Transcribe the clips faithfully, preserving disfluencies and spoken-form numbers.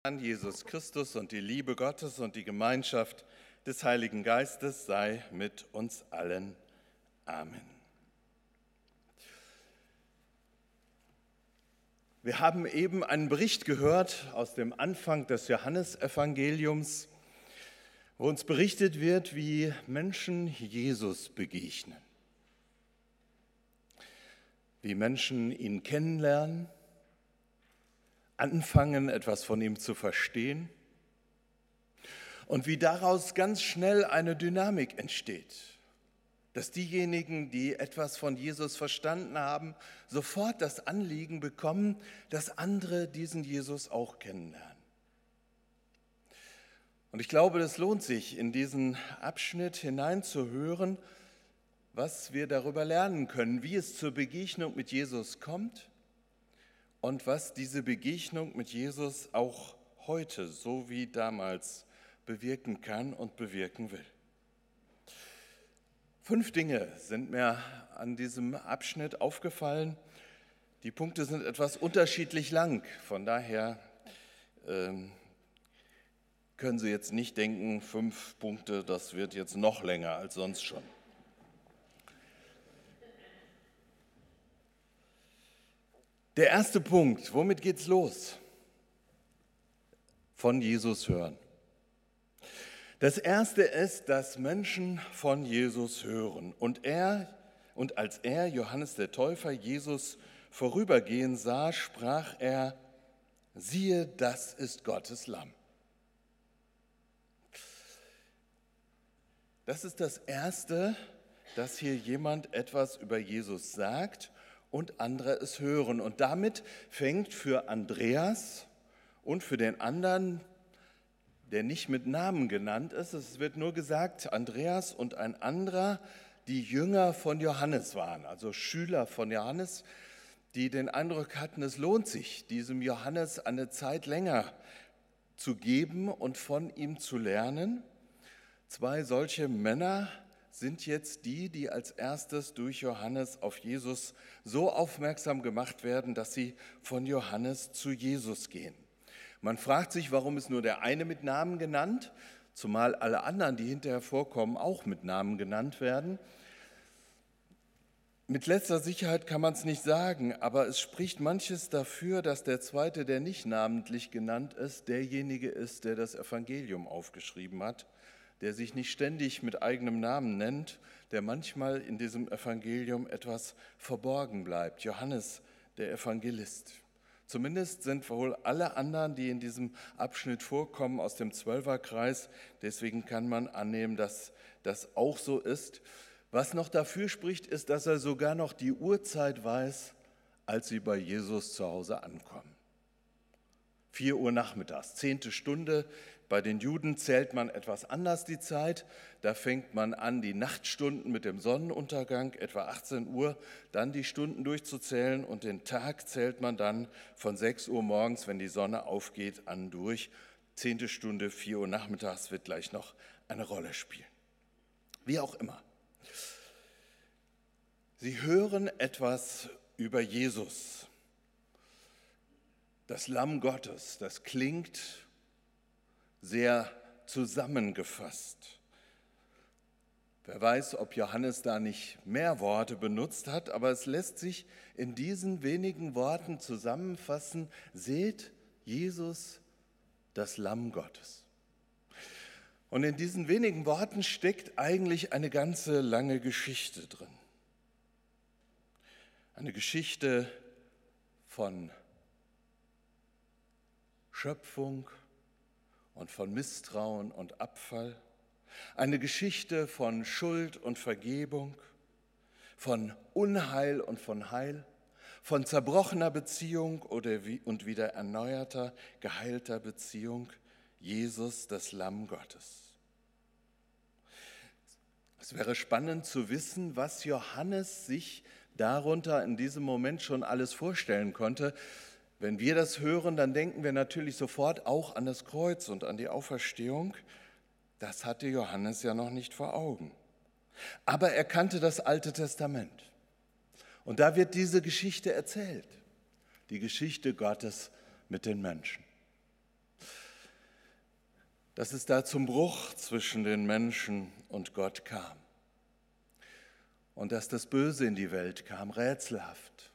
An Jesus Christus und die Liebe Gottes und die Gemeinschaft des Heiligen Geistes sei mit uns allen. Amen. Wir haben eben einen Bericht gehört aus dem Anfang des Johannesevangeliums, wo uns berichtet wird, wie Menschen Jesus begegnen, wie Menschen ihn kennenlernen, anfangen, etwas von ihm zu verstehen und wie daraus ganz schnell eine Dynamik entsteht, dass diejenigen, die etwas von Jesus verstanden haben, sofort das Anliegen bekommen, dass andere diesen Jesus auch kennenlernen. Und ich glaube, es lohnt sich, in diesen Abschnitt hineinzuhören, was wir darüber lernen können, wie es zur Begegnung mit Jesus kommt und was diese Begegnung mit Jesus auch heute, so wie damals, bewirken kann und bewirken will. Fünf Dinge sind mir an diesem Abschnitt aufgefallen. Die Punkte sind etwas unterschiedlich lang, von daher ähm, können Sie jetzt nicht denken, fünf Punkte, das wird jetzt noch länger als sonst schon. Der erste Punkt, womit geht's los? Von Jesus hören. Das erste ist, dass Menschen von Jesus hören. Und er, und als er, Johannes der Täufer, Jesus vorübergehen sah, sprach er: Siehe, das ist Gottes Lamm. Das ist das Erste, dass hier jemand etwas über Jesus sagt und andere es hören. Und damit fängt für Andreas und für den anderen, der nicht mit Namen genannt ist, es wird nur gesagt, Andreas und ein anderer, die Jünger von Johannes waren, also Schüler von Johannes, die den Eindruck hatten, es lohnt sich, diesem Johannes eine Zeit länger zu geben und von ihm zu lernen. Zwei solche Männer sind jetzt die, die als erstes durch Johannes auf Jesus so aufmerksam gemacht werden, dass sie von Johannes zu Jesus gehen. Man fragt sich, warum ist nur der eine mit Namen genannt, zumal alle anderen, die hinterher vorkommen, auch mit Namen genannt werden. Mit letzter Sicherheit kann man es nicht sagen, aber es spricht manches dafür, dass der zweite, der nicht namentlich genannt ist, derjenige ist, der das Evangelium aufgeschrieben hat, der sich nicht ständig mit eigenem Namen nennt, der manchmal in diesem Evangelium etwas verborgen bleibt. Johannes, der Evangelist. Zumindest sind wohl alle anderen, die in diesem Abschnitt vorkommen, aus dem Zwölferkreis. Deswegen kann man annehmen, dass das auch so ist. Was noch dafür spricht, ist, dass er sogar noch die Uhrzeit weiß, als sie bei Jesus zu Hause ankommen. Vier Uhr nachmittags, zehnte Stunde. Bei den Juden zählt man etwas anders die Zeit. Da fängt man an, die Nachtstunden mit dem Sonnenuntergang, etwa achtzehn Uhr, dann die Stunden durchzuzählen und den Tag zählt man dann von sechs Uhr morgens, wenn die Sonne aufgeht, an durch. Zehnte Stunde, vier Uhr nachmittags wird gleich noch eine Rolle spielen. Wie auch immer. Sie hören etwas über Jesus. Das Lamm Gottes, das klingt sehr zusammengefasst. Wer weiß, ob Johannes da nicht mehr Worte benutzt hat, aber es lässt sich in diesen wenigen Worten zusammenfassen: Seht, Jesus, das Lamm Gottes. Und in diesen wenigen Worten steckt eigentlich eine ganze lange Geschichte drin. Eine Geschichte von Schöpfung und von Misstrauen und Abfall, eine Geschichte von Schuld und Vergebung, von Unheil und von Heil, von zerbrochener Beziehung oder wie, und wieder erneuerter, geheilter Beziehung, Jesus, das Lamm Gottes. Es wäre spannend zu wissen, was Johannes sich darunter in diesem Moment schon alles vorstellen konnte. Wenn wir das hören, dann denken wir natürlich sofort auch an das Kreuz und an die Auferstehung. Das hatte Johannes ja noch nicht vor Augen. Aber er kannte das Alte Testament. Und da wird diese Geschichte erzählt. Die Geschichte Gottes mit den Menschen. dass es da zum Bruch zwischen den Menschen und Gott kam und dass das Böse in die Welt kam, rätselhaft.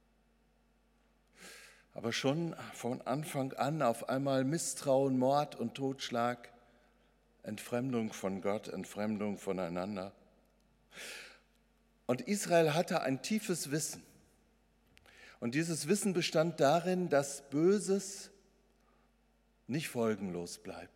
Aber schon von Anfang an auf einmal Misstrauen, Mord und Totschlag, Entfremdung von Gott, Entfremdung voneinander. Und Israel hatte ein tiefes Wissen. Und dieses Wissen bestand darin, dass Böses nicht folgenlos bleibt.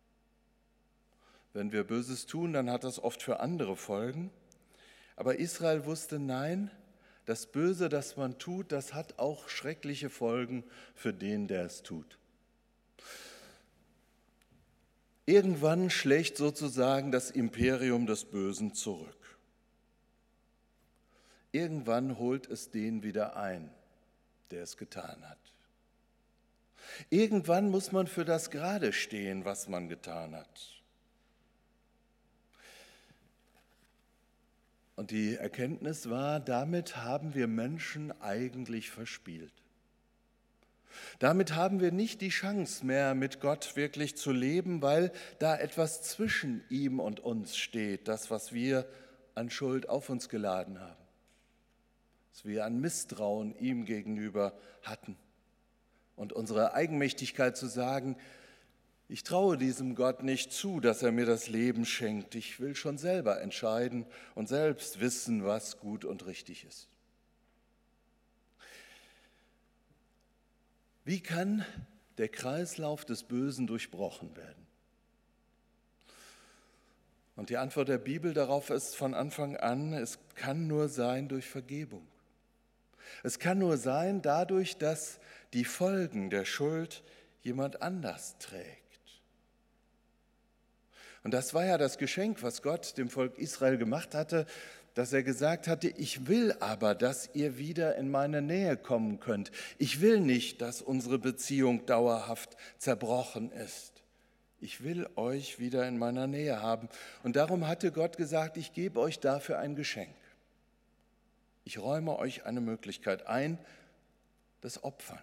Wenn wir Böses tun, dann hat das oft für andere Folgen. Aber Israel wusste, nein, das Böse, das man tut, das hat auch schreckliche Folgen für den, der es tut. Irgendwann schlägt sozusagen das Imperium des Bösen zurück. Irgendwann holt es den wieder ein, der es getan hat. Irgendwann muss man für das gerade stehen, was man getan hat. Und die Erkenntnis war, damit haben wir Menschen eigentlich verspielt. Damit haben wir nicht die Chance mehr, mit Gott wirklich zu leben, weil da etwas zwischen ihm und uns steht, das, was wir an Schuld auf uns geladen haben, was wir an Misstrauen ihm gegenüber hatten und unsere Eigenmächtigkeit zu sagen, ich traue diesem Gott nicht zu, dass er mir das Leben schenkt. Ich will schon selber entscheiden und selbst wissen, was gut und richtig ist. Wie kann der Kreislauf des Bösen durchbrochen werden? Und die Antwort der Bibel darauf ist von Anfang an, es kann nur sein durch Vergebung. Es kann nur sein dadurch, dass die Folgen der Schuld jemand anders trägt. Und das war ja das Geschenk, was Gott dem Volk Israel gemacht hatte, dass er gesagt hatte, ich will aber, dass ihr wieder in meine Nähe kommen könnt. Ich will nicht, dass unsere Beziehung dauerhaft zerbrochen ist. Ich will euch wieder in meiner Nähe haben. Und darum hatte Gott gesagt, ich gebe euch dafür ein Geschenk. Ich räume euch eine Möglichkeit ein, das Opfern.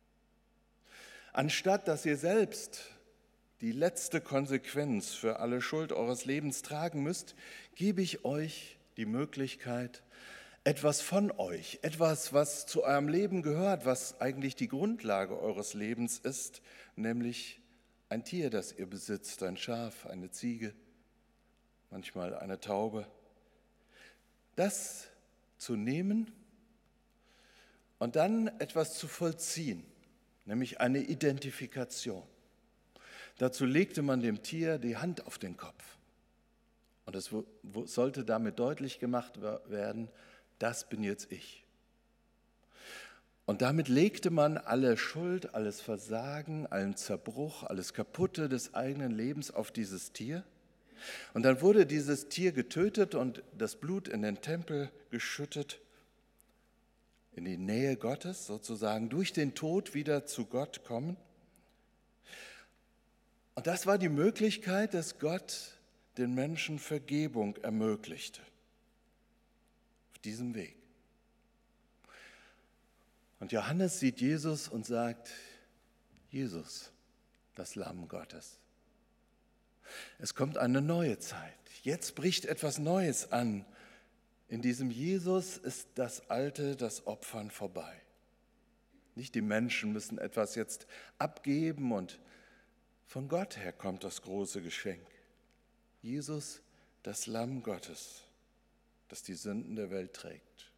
Anstatt dass ihr selbst die letzte Konsequenz für alle Schuld eures Lebens tragen müsst, gebe ich euch die Möglichkeit, etwas von euch, etwas, was zu eurem Leben gehört, was eigentlich die Grundlage eures Lebens ist, nämlich ein Tier, das ihr besitzt, ein Schaf, eine Ziege, manchmal eine Taube, das zu nehmen und dann etwas zu vollziehen, nämlich eine Identifikation. Dazu legte man dem Tier die Hand auf den Kopf. Und es sollte damit deutlich gemacht werden, das bin jetzt ich. Und damit legte man alle Schuld, alles Versagen, allen Zerbruch, alles Kaputte des eigenen Lebens auf dieses Tier. Und dann wurde dieses Tier getötet und das Blut in den Tempel geschüttet, in die Nähe Gottes, sozusagen durch den Tod wieder zu Gott kommen. Und das war die Möglichkeit, dass Gott den Menschen Vergebung ermöglichte. Auf diesem Weg. Und Johannes sieht Jesus und sagt, Jesus, das Lamm Gottes. Es kommt eine neue Zeit. Jetzt bricht etwas Neues an. In diesem Jesus ist das Alte, das Opfern vorbei. Nicht die Menschen müssen etwas jetzt abgeben und von Gott her kommt das große Geschenk. Jesus, das Lamm Gottes, das die Sünden der Welt trägt.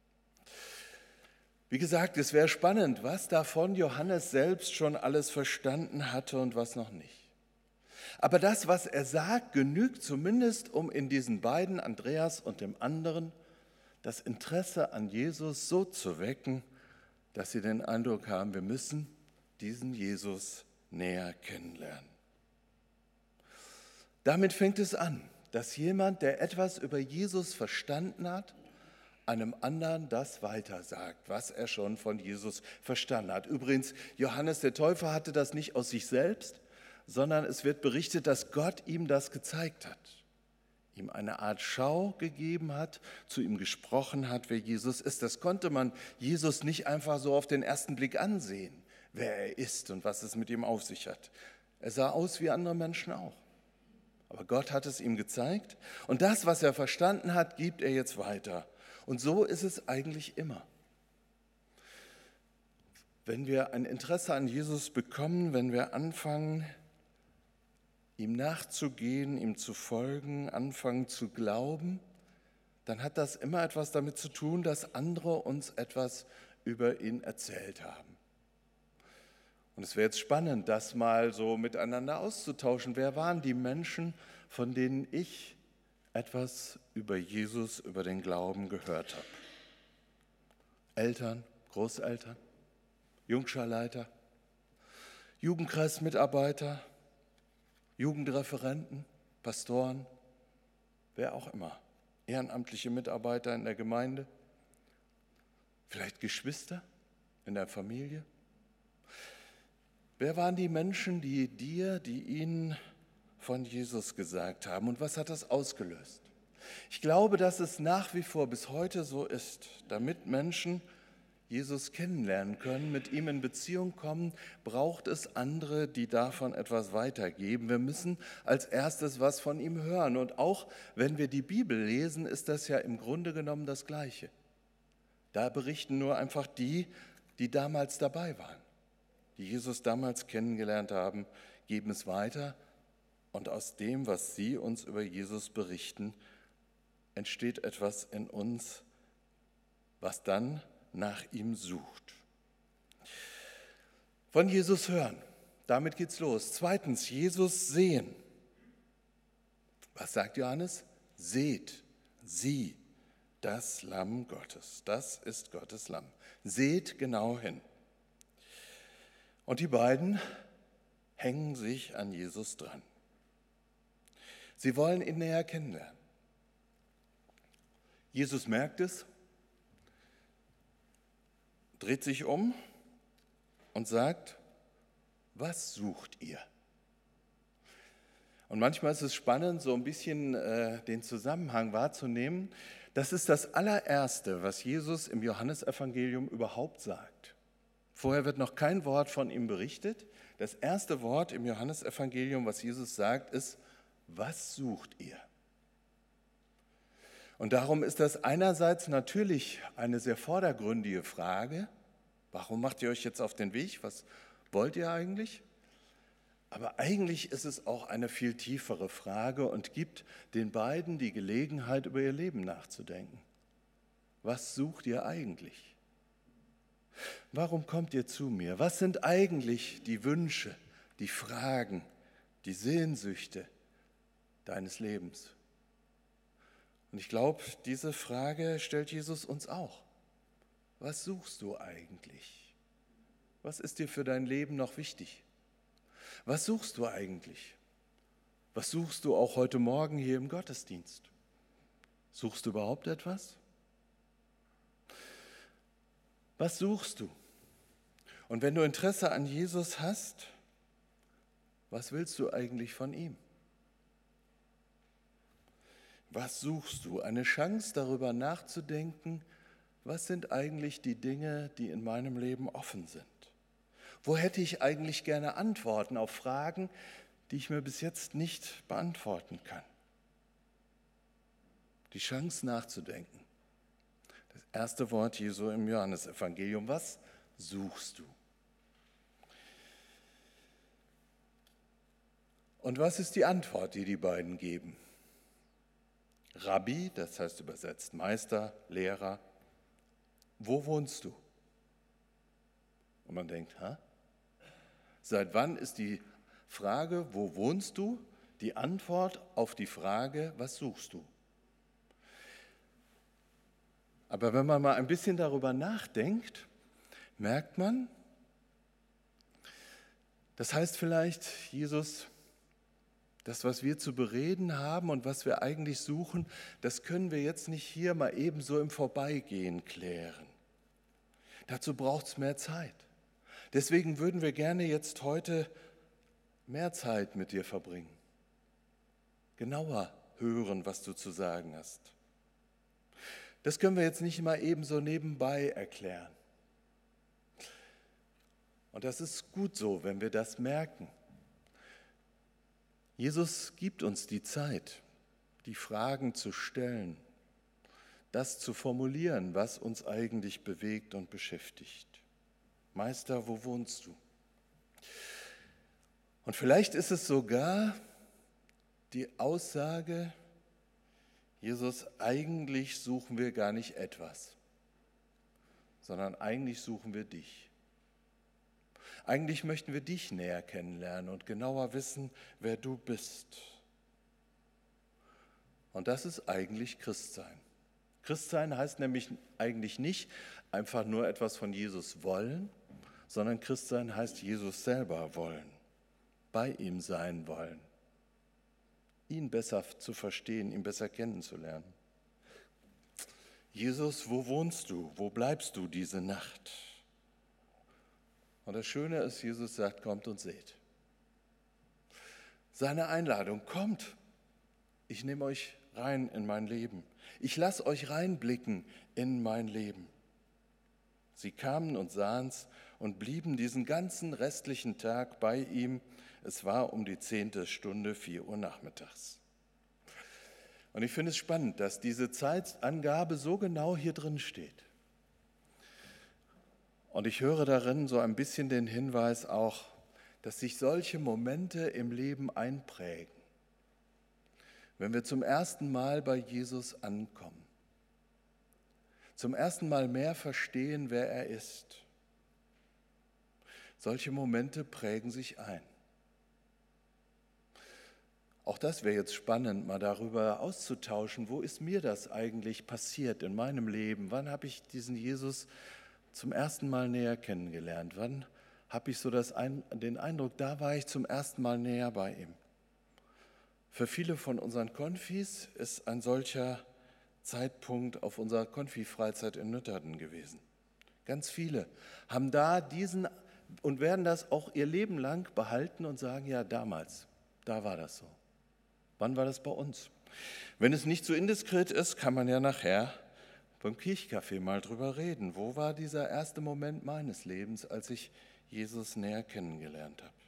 Wie gesagt, es wäre spannend, was davon Johannes selbst schon alles verstanden hatte und was noch nicht. Aber das, was er sagt, genügt zumindest, um in diesen beiden, Andreas und dem anderen, das Interesse an Jesus so zu wecken, dass sie den Eindruck haben, wir müssen diesen Jesus näher kennenlernen. Damit fängt es an, dass jemand, der etwas über Jesus verstanden hat, einem anderen das weitersagt, was er schon von Jesus verstanden hat. Übrigens, Johannes der Täufer hatte das nicht aus sich selbst, sondern es wird berichtet, dass Gott ihm das gezeigt hat, ihm eine Art Schau gegeben hat, zu ihm gesprochen hat, wer Jesus ist. Das konnte man Jesus nicht einfach so auf den ersten Blick ansehen, wer er ist und was es mit ihm auf sich hat. Er sah aus wie andere Menschen auch. Aber Gott hat es ihm gezeigt und das, was er verstanden hat, gibt er jetzt weiter. Und so ist es eigentlich immer. Wenn wir ein Interesse an Jesus bekommen, wenn wir anfangen, ihm nachzugehen, ihm zu folgen, anfangen zu glauben, dann hat das immer etwas damit zu tun, dass andere uns etwas über ihn erzählt haben. Und es wäre jetzt spannend, das mal so miteinander auszutauschen. Wer waren die Menschen, von denen ich etwas über Jesus, über den Glauben gehört habe? Eltern, Großeltern, Jungscharleiter, Jugendkreismitarbeiter, Jugendreferenten, Pastoren, wer auch immer, ehrenamtliche Mitarbeiter in der Gemeinde, vielleicht Geschwister in der Familie. Wer waren die Menschen, die dir, die ihnen von Jesus gesagt haben und was hat das ausgelöst? Ich glaube, dass es nach wie vor bis heute so ist, damit Menschen Jesus kennenlernen können, mit ihm in Beziehung kommen, braucht es andere, die davon etwas weitergeben. Wir müssen als erstes was von ihm hören. Und auch wenn wir die Bibel lesen, ist das ja im Grunde genommen das Gleiche. Da berichten nur einfach die, die damals dabei waren, die Jesus damals kennengelernt haben, geben es weiter. Und aus dem, was sie uns über Jesus berichten, entsteht etwas in uns, was dann nach ihm sucht. Von Jesus hören, damit geht's los. Zweitens, Jesus sehen. Was sagt Johannes? Seht, sieh, das Lamm Gottes. Das ist Gottes Lamm. Seht genau hin. Und die beiden hängen sich an Jesus dran. Sie wollen ihn näher kennenlernen. Jesus merkt es, dreht sich um und sagt, was sucht ihr? Und manchmal ist es spannend, so ein bisschen äh, den Zusammenhang wahrzunehmen. Das ist das allererste, was Jesus im Johannesevangelium überhaupt sagt. Vorher wird noch kein Wort von ihm berichtet. Das erste Wort im Johannesevangelium, was Jesus sagt, ist, was sucht ihr? Und darum ist das einerseits natürlich eine sehr vordergründige Frage. Warum macht ihr euch jetzt auf den Weg? Was wollt ihr eigentlich? Aber eigentlich ist es auch eine viel tiefere Frage und gibt den beiden die Gelegenheit, über ihr Leben nachzudenken. Was sucht ihr eigentlich? Warum kommt ihr zu mir? Was sind eigentlich die Wünsche, die Fragen, die Sehnsüchte deines Lebens? Und ich glaube, diese Frage stellt Jesus uns auch. Was suchst du eigentlich? Was ist dir für dein Leben noch wichtig? Was suchst du eigentlich? Was suchst du auch heute Morgen hier im Gottesdienst? Suchst du überhaupt etwas? Was suchst du? Und wenn du Interesse an Jesus hast, was willst du eigentlich von ihm? Was suchst du? Eine Chance, darüber nachzudenken, was sind eigentlich die Dinge, die in meinem Leben offen sind? Wo hätte ich eigentlich gerne Antworten auf Fragen, die ich mir bis jetzt nicht beantworten kann? Die Chance nachzudenken. Das erste Wort Jesu im Johannesevangelium. Was suchst du? Und was ist die Antwort, die die beiden geben? Rabbi, das heißt übersetzt Meister, Lehrer, wo wohnst du? Und man denkt, hä? Seit wann ist die Frage, wo wohnst du, die Antwort auf die Frage, was suchst du? Aber wenn man mal ein bisschen darüber nachdenkt, merkt man, das heißt vielleicht, Jesus, das, was wir zu bereden haben und was wir eigentlich suchen, das können wir jetzt nicht hier mal eben so im Vorbeigehen klären. Dazu braucht es mehr Zeit. Deswegen würden wir gerne jetzt heute mehr Zeit mit dir verbringen. Genauer hören, was du zu sagen hast. Das können wir jetzt nicht mal eben so nebenbei erklären. Und das ist gut so, wenn wir das merken. Jesus gibt uns die Zeit, die Fragen zu stellen, das zu formulieren, was uns eigentlich bewegt und beschäftigt. Meister, wo wohnst du? Und vielleicht ist es sogar die Aussage, Jesus, eigentlich suchen wir gar nicht etwas, sondern eigentlich suchen wir dich. Eigentlich möchten wir dich näher kennenlernen und genauer wissen, wer du bist. Und das ist eigentlich Christsein. Christsein heißt nämlich eigentlich nicht einfach nur etwas von Jesus wollen, sondern Christsein heißt Jesus selber wollen, bei ihm sein wollen, ihn besser zu verstehen, ihn besser kennenzulernen. Jesus, wo wohnst du? Wo bleibst du diese Nacht? Und das Schöne ist, Jesus sagt, kommt und seht. Seine Einladung, kommt, ich nehme euch rein in mein Leben. Ich lasse euch reinblicken in mein Leben. Sie kamen und sahen's und blieben diesen ganzen restlichen Tag bei ihm. Es war um die zehnte Stunde, vier Uhr nachmittags. Und ich finde es spannend, dass diese Zeitangabe so genau hier drin steht. Und ich höre darin so ein bisschen den Hinweis auch, dass sich solche Momente im Leben einprägen. Wenn wir zum ersten Mal bei Jesus ankommen, zum ersten Mal mehr verstehen, wer er ist. Solche Momente prägen sich ein. Auch das wäre jetzt spannend, mal darüber auszutauschen, wo ist mir das eigentlich passiert in meinem Leben? Wann habe ich diesen Jesus zum ersten Mal näher kennengelernt? Wann habe ich so das ein, den Eindruck, da war ich zum ersten Mal näher bei ihm? Für viele von unseren Konfis ist ein solcher Zeitpunkt auf unserer Konfi-Freizeit in Nütterden gewesen. Ganz viele haben da diesen und werden das auch ihr Leben lang behalten und sagen, ja, damals, da war das so. Wann war das bei uns? Wenn es nicht so indiskret ist, kann man ja nachher beim Kirchcafé mal drüber reden. Wo war dieser erste Moment meines Lebens, als ich Jesus näher kennengelernt habe?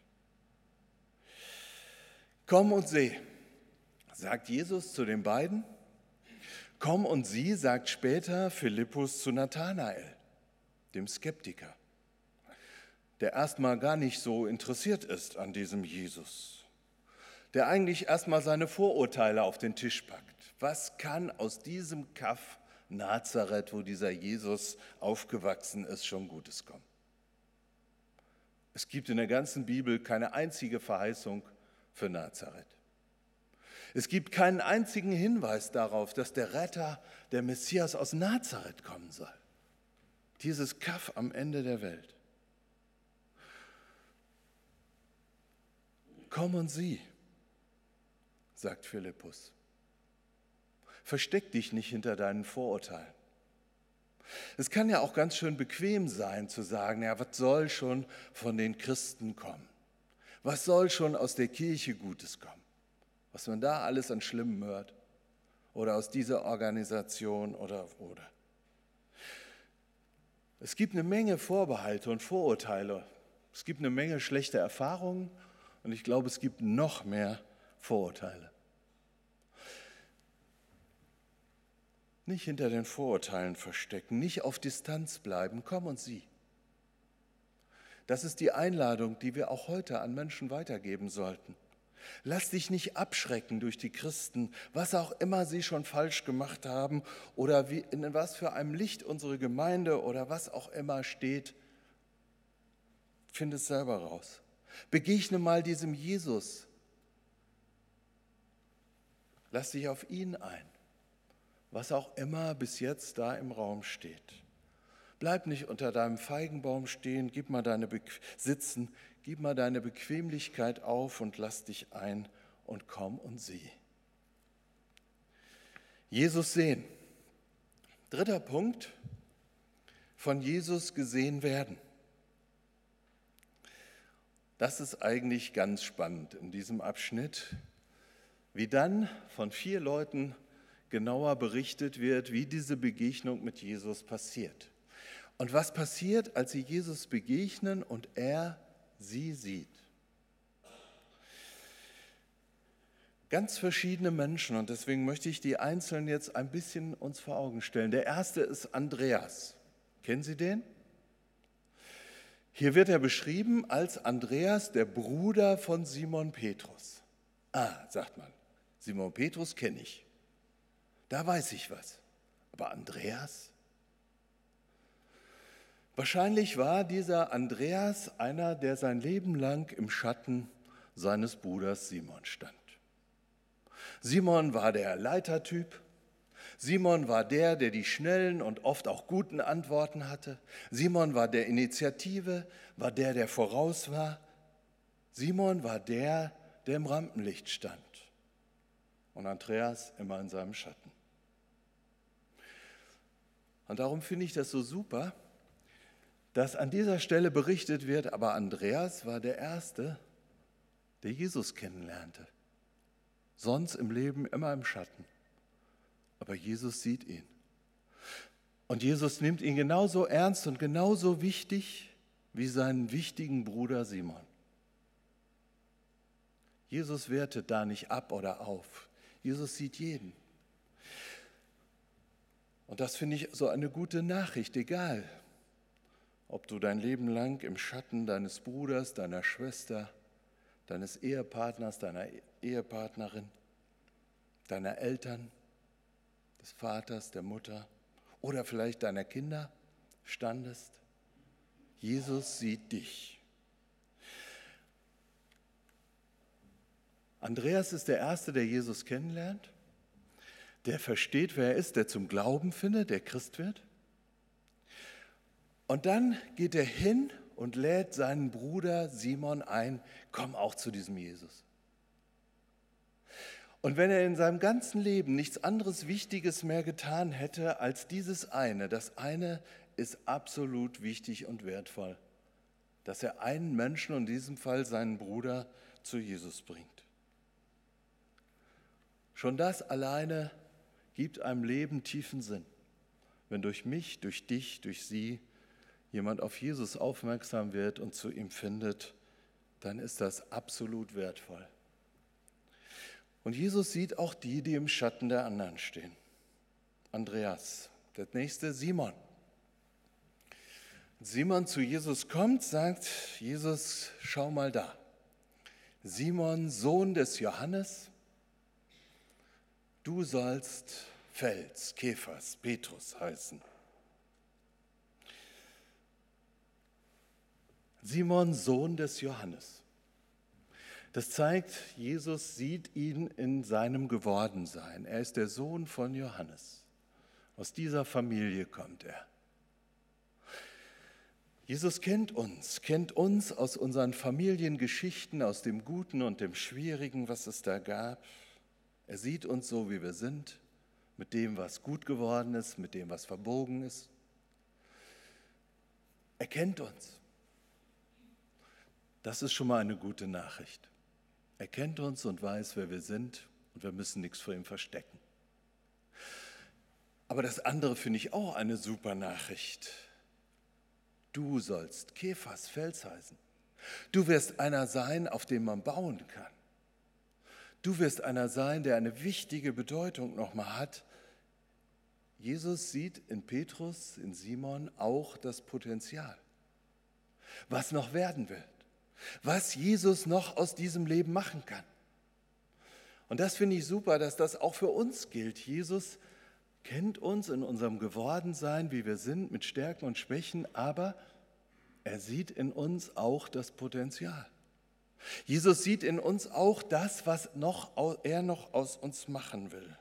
Komm und seh, sagt Jesus zu den beiden. Komm und sieh, sagt später Philippus zu Nathanael, dem Skeptiker, der erstmal gar nicht so interessiert ist an diesem Jesus, der eigentlich erstmal seine Vorurteile auf den Tisch packt. Was kann aus diesem Kaff Nazareth, wo dieser Jesus aufgewachsen ist, schon Gutes kommen? Es gibt in der ganzen Bibel keine einzige Verheißung für Nazareth. Es gibt keinen einzigen Hinweis darauf, dass der Retter, der Messias aus Nazareth kommen soll. Dieses Kaff am Ende der Welt. Komm und sieh, sagt Philippus. Versteck dich nicht hinter deinen Vorurteilen. Es kann ja auch ganz schön bequem sein zu sagen, ja, was soll schon von den Christen kommen? Was soll schon aus der Kirche Gutes kommen? Was man da alles an Schlimmem hört. Oder aus dieser Organisation oder oder. Es gibt eine Menge Vorbehalte und Vorurteile. Es gibt eine Menge schlechte Erfahrungen und ich glaube, es gibt noch mehr Vorurteile. Nicht hinter den Vorurteilen verstecken, nicht auf Distanz bleiben, komm und sieh. Das ist die Einladung, die wir auch heute an Menschen weitergeben sollten. Lass dich nicht abschrecken durch die Christen, was auch immer sie schon falsch gemacht haben oder wie, in was für einem Licht unsere Gemeinde oder was auch immer steht. Find es selber raus. Begegne mal diesem Jesus. Lass dich auf ihn ein, was auch immer bis jetzt da im Raum steht. Bleib nicht unter deinem Feigenbaum stehen, gib mal deine Be- sitzen, gib mal deine Bequemlichkeit auf und lass dich ein und komm und sieh. Jesus sehen. Dritter Punkt, von Jesus gesehen werden. Das ist eigentlich ganz spannend in diesem Abschnitt, wie dann von vier Leuten genauer berichtet wird, wie diese Begegnung mit Jesus passiert. Und was passiert, als sie Jesus begegnen und er sie sieht? Ganz verschiedene Menschen und deswegen möchte ich die einzeln jetzt ein bisschen uns vor Augen stellen. Der erste ist Andreas. Kennen Sie den? Hier wird er beschrieben als Andreas, der Bruder von Simon Petrus. Ah, sagt man, Simon Petrus kenne ich. Da weiß ich was. Aber Andreas? Wahrscheinlich war dieser Andreas einer, der sein Leben lang im Schatten seines Bruders Simon stand. Simon war der Leitertyp. Simon war der, der die schnellen und oft auch guten Antworten hatte. Simon war der Initiative, war der, der voraus war. Simon war der, der im Rampenlicht stand. Und Andreas immer in seinem Schatten. Und darum finde ich das so super, dass an dieser Stelle berichtet wird, aber Andreas war der Erste, der Jesus kennenlernte. Sonst im Leben immer im Schatten. Aber Jesus sieht ihn. Und Jesus nimmt ihn genauso ernst und genauso wichtig wie seinen wichtigen Bruder Simon. Jesus wertet da nicht ab oder auf. Jesus sieht jeden. Und das finde ich so eine gute Nachricht, egal, ob du dein Leben lang im Schatten deines Bruders, deiner Schwester, deines Ehepartners, deiner Ehepartnerin, deiner Eltern, des Vaters, der Mutter oder vielleicht deiner Kinder standest. Jesus sieht dich. Andreas ist der Erste, der Jesus kennenlernt, der versteht, wer er ist, der zum Glauben findet, der Christ wird. Und dann geht er hin und lädt seinen Bruder Simon ein, komm auch zu diesem Jesus. Und wenn er in seinem ganzen Leben nichts anderes Wichtiges mehr getan hätte als dieses eine, das eine ist absolut wichtig und wertvoll, dass er einen Menschen, in diesem Fall seinen Bruder, zu Jesus bringt. Schon das alleine gibt einem Leben tiefen Sinn, wenn durch mich, durch dich, durch sie jemand auf Jesus aufmerksam wird und zu ihm findet, dann ist das absolut wertvoll. Und Jesus sieht auch die, die im Schatten der anderen stehen. Andreas, der nächste Simon. Simon zu Jesus kommt, sagt Jesus, schau mal da. Simon, Sohn des Johannes, du sollst Fels, Kephas, Petrus heißen. Simon, Sohn des Johannes. Das zeigt, Jesus sieht ihn in seinem Gewordensein. Er ist der Sohn von Johannes. Aus dieser Familie kommt er. Jesus kennt uns, kennt uns aus unseren Familiengeschichten, aus dem Guten und dem Schwierigen, was es da gab. Er sieht uns so, wie wir sind, mit dem, was gut geworden ist, mit dem, was verbogen ist. Er kennt uns. Das ist schon mal eine gute Nachricht. Er kennt uns und weiß, wer wir sind und wir müssen nichts vor ihm verstecken. Aber das andere finde ich auch eine super Nachricht. Du sollst Kephas, Fels heißen. Du wirst einer sein, auf dem man bauen kann. Du wirst einer sein, der eine wichtige Bedeutung nochmal hat. Jesus sieht in Petrus, in Simon auch das Potenzial, was noch werden wird. Was Jesus noch aus diesem Leben machen kann. Und das finde ich super, dass das auch für uns gilt. Jesus kennt uns in unserem Gewordensein, wie wir sind, mit Stärken und Schwächen, aber er sieht in uns auch das Potenzial. Jesus sieht in uns auch das, was noch, er noch aus uns machen will.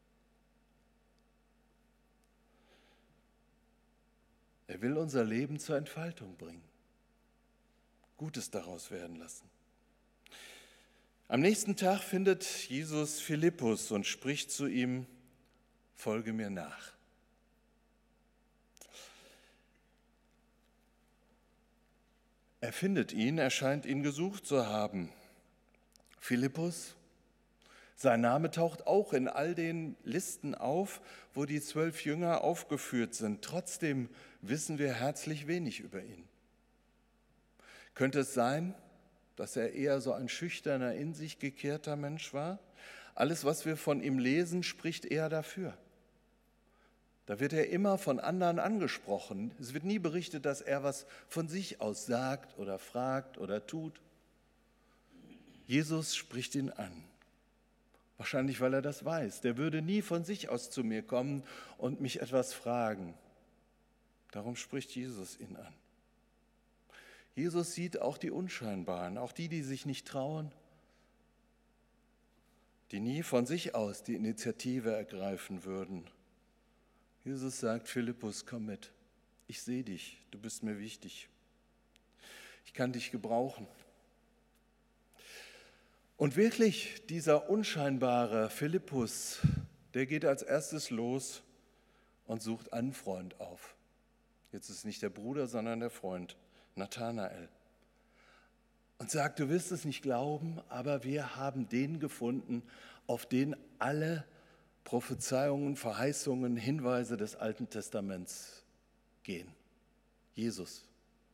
Er will unser Leben zur Entfaltung bringen. Gutes daraus werden lassen. Am nächsten Tag findet Jesus Philippus und spricht zu ihm, folge mir nach. Er findet ihn, er scheint ihn gesucht zu haben. Philippus, sein Name taucht auch in all den Listen auf, wo die zwölf Jünger aufgeführt sind. Trotzdem wissen wir herzlich wenig über ihn. Könnte es sein, dass er eher so ein schüchterner, in sich gekehrter Mensch war? Alles, was wir von ihm lesen, spricht eher dafür. Da wird er immer von anderen angesprochen. Es wird nie berichtet, dass er was von sich aus sagt oder fragt oder tut. Jesus spricht ihn an. Wahrscheinlich, weil er das weiß. Der würde nie von sich aus zu mir kommen und mich etwas fragen. Darum spricht Jesus ihn an. Jesus sieht auch die Unscheinbaren, auch die, die sich nicht trauen, die nie von sich aus die Initiative ergreifen würden. Jesus sagt, Philippus, komm mit. Ich sehe dich, du bist mir wichtig. Ich kann dich gebrauchen. Und wirklich, dieser unscheinbare Philippus, der geht als erstes los und sucht einen Freund auf. Jetzt ist es nicht der Bruder, sondern der Freund, Nathanael. Und sagt, du wirst es nicht glauben, aber wir haben den gefunden, auf den alle Prophezeiungen, Verheißungen, Hinweise des Alten Testaments gehen. Jesus.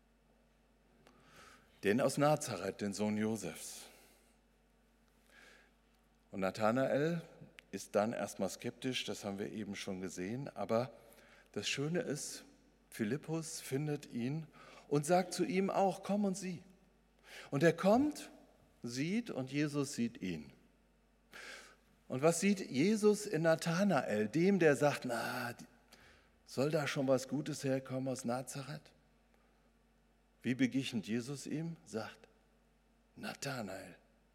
Den aus Nazareth, den Sohn Josefs. Und Nathanael ist dann erstmal skeptisch, das haben wir eben schon gesehen, aber das Schöne ist, Philippus findet ihn und sagt zu ihm auch, komm und sieh. Und er kommt, sieht und Jesus sieht ihn. Und was sieht Jesus in Nathanael, dem, der sagt, na, soll da schon was Gutes herkommen aus Nazareth? Wie begegnet Jesus ihm? Sagt, Nathanael,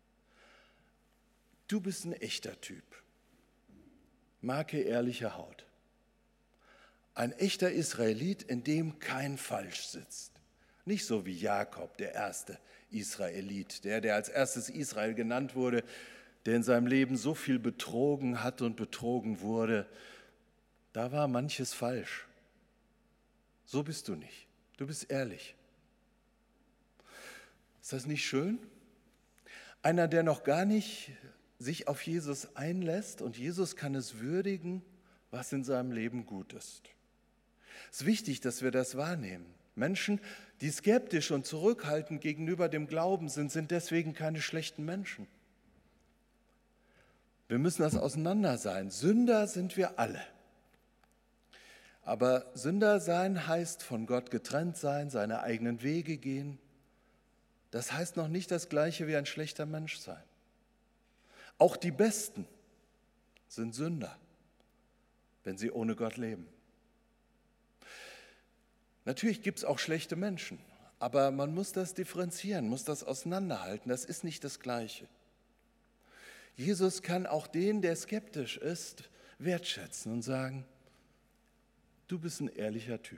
du bist ein echter Typ. Marke ehrliche Haut. Ein echter Israelit, in dem kein Falsch sitzt. Nicht so wie Jakob, der erste Israelit, der, der als erstes Israel genannt wurde, der in seinem Leben so viel betrogen hat und betrogen wurde. Da war manches falsch. So bist du nicht. Du bist ehrlich. Ist das nicht schön? Einer, der noch gar nicht sich auf Jesus einlässt und Jesus kann es würdigen, was in seinem Leben gut ist. Es ist wichtig, dass wir das wahrnehmen. Menschen, die skeptisch und zurückhaltend gegenüber dem Glauben sind, sind deswegen keine schlechten Menschen. Wir müssen das auseinander sein. Sünder sind wir alle. Aber Sünder sein heißt von Gott getrennt sein, seine eigenen Wege gehen. Das heißt noch nicht das Gleiche wie ein schlechter Mensch sein. Auch die Besten sind Sünder, wenn sie ohne Gott leben. Natürlich gibt es auch schlechte Menschen, aber man muss das differenzieren, muss das auseinanderhalten. Das ist nicht das Gleiche. Jesus kann auch den, der skeptisch ist, wertschätzen und sagen, du bist ein ehrlicher Typ.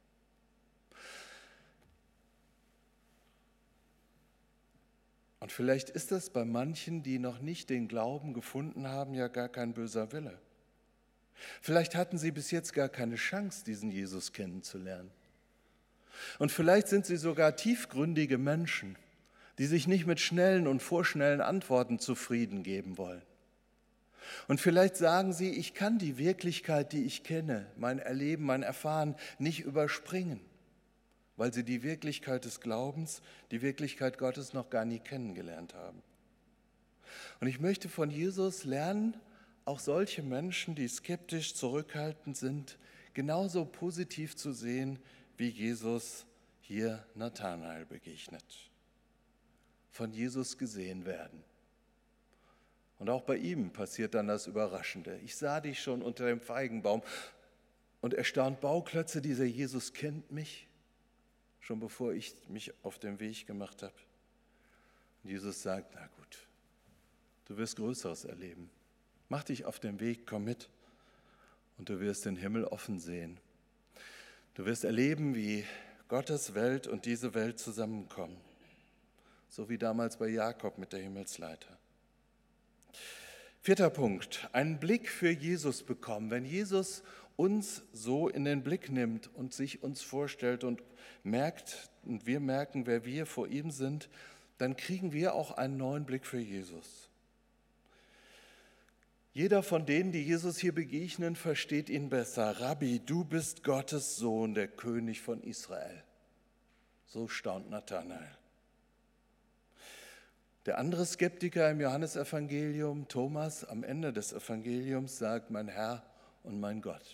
Und vielleicht ist das bei manchen, die noch nicht den Glauben gefunden haben, ja gar kein böser Wille. Vielleicht hatten sie bis jetzt gar keine Chance, diesen Jesus kennenzulernen. Und vielleicht sind sie sogar tiefgründige Menschen, die sich nicht mit schnellen und vorschnellen Antworten zufrieden geben wollen. Und vielleicht sagen sie, ich kann die Wirklichkeit, die ich kenne, mein Erleben, mein Erfahren nicht überspringen, weil sie die Wirklichkeit des Glaubens, die Wirklichkeit Gottes noch gar nie kennengelernt haben. Und ich möchte von Jesus lernen, auch solche Menschen, die skeptisch zurückhaltend sind, genauso positiv zu sehen, wie Jesus hier Nathanael begegnet. Von Jesus gesehen werden. Und auch bei ihm passiert dann das Überraschende. Ich sah dich schon unter dem Feigenbaum und erstaunt Bauklötze, dieser Jesus kennt mich, schon bevor ich mich auf den Weg gemacht habe. Und Jesus sagt, na gut, du wirst Größeres erleben. Mach dich auf den Weg, komm mit und du wirst den Himmel offen sehen. Du wirst erleben, wie Gottes Welt und diese Welt zusammenkommen. So wie damals bei Jakob mit der Himmelsleiter. Vierter Punkt, einen Blick für Jesus bekommen. Wenn Jesus uns so in den Blick nimmt und sich uns vorstellt und merkt, und wir merken, wer wir vor ihm sind, dann kriegen wir auch einen neuen Blick für Jesus. Jeder von denen, die Jesus hier begegnen, versteht ihn besser. Rabbi, du bist Gottes Sohn, der König von Israel. So staunt Nathanael. Der andere Skeptiker im Johannesevangelium, Thomas, am Ende des Evangeliums sagt, mein Herr und mein Gott.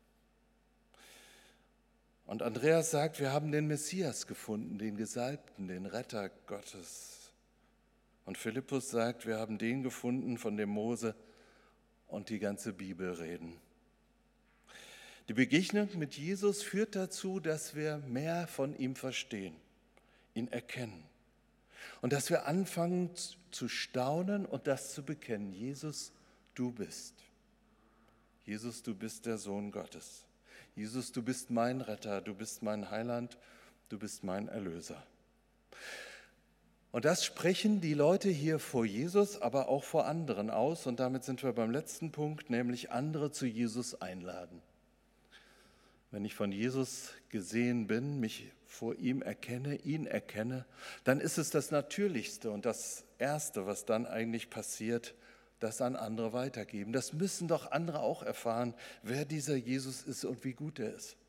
Und Andreas sagt, wir haben den Messias gefunden, den Gesalbten, den Retter Gottes. Und Philippus sagt, wir haben den gefunden, von dem Mose und die ganze Bibel reden. Die Begegnung mit Jesus führt dazu, dass wir mehr von ihm verstehen, ihn erkennen. Und dass wir anfangen zu staunen und das zu bekennen. Jesus, du bist. Jesus, du bist der Sohn Gottes. Jesus, du bist mein Retter, du bist mein Heiland, du bist mein Erlöser. Und das sprechen die Leute hier vor Jesus, aber auch vor anderen aus. Und damit sind wir beim letzten Punkt, nämlich andere zu Jesus einladen. Wenn ich von Jesus gesehen bin, mich vor ihm erkenne, ihn erkenne, dann ist es das Natürlichste und das Erste, was dann eigentlich passiert, das an andere weitergeben. Das müssen doch andere auch erfahren, wer dieser Jesus ist und wie gut er ist.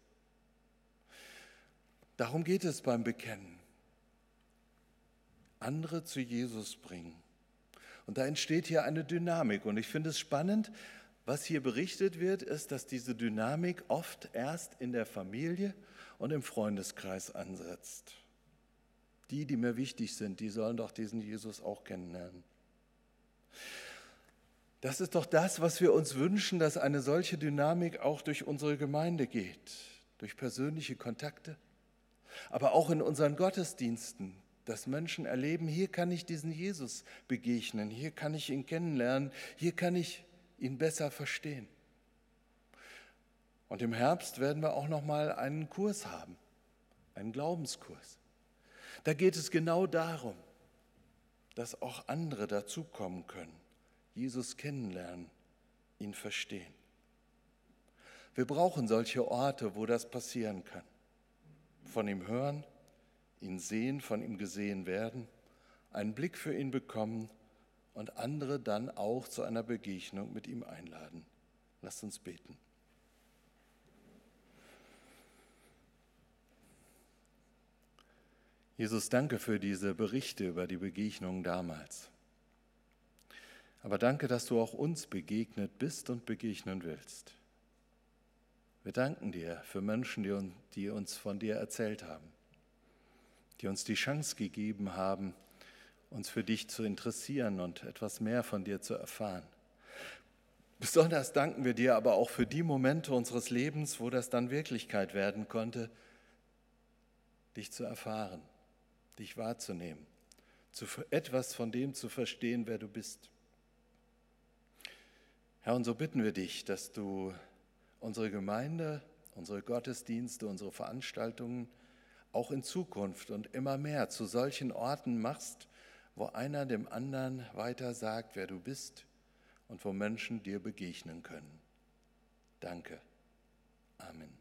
Darum geht es beim Bekennen. Andere zu Jesus bringen. Und da entsteht hier eine Dynamik. Und ich finde es spannend, was hier berichtet wird, ist, dass diese Dynamik oft erst in der Familie und im Freundeskreis ansetzt. Die, die mir wichtig sind, die sollen doch diesen Jesus auch kennenlernen. Das ist doch das, was wir uns wünschen, dass eine solche Dynamik auch durch unsere Gemeinde geht, durch persönliche Kontakte, aber auch in unseren Gottesdiensten, dass Menschen erleben, hier kann ich diesen Jesus begegnen, hier kann ich ihn kennenlernen, hier kann ich ihn besser verstehen. Und im Herbst werden wir auch noch mal einen Kurs haben, einen Glaubenskurs. Da geht es genau darum, dass auch andere dazukommen können, Jesus kennenlernen, ihn verstehen. Wir brauchen solche Orte, wo das passieren kann. Von ihm hören, ihn sehen, von ihm gesehen werden, einen Blick für ihn bekommen und andere dann auch zu einer Begegnung mit ihm einladen. Lasst uns beten. Jesus, danke für diese Berichte über die Begegnungen damals. Aber danke, dass du auch uns begegnet bist und begegnen willst. Wir danken dir für Menschen, die uns von dir erzählt haben, die uns die Chance gegeben haben, uns für dich zu interessieren und etwas mehr von dir zu erfahren. Besonders danken wir dir aber auch für die Momente unseres Lebens, wo das dann Wirklichkeit werden konnte, dich zu erfahren, dich wahrzunehmen, zu etwas von dem zu verstehen, wer du bist. Herr, und so bitten wir dich, dass du unsere Gemeinde, unsere Gottesdienste, unsere Veranstaltungen auch in Zukunft und immer mehr zu solchen Orten machst, wo einer dem anderen weiter sagt, wer du bist und wo Menschen dir begegnen können. Danke. Amen.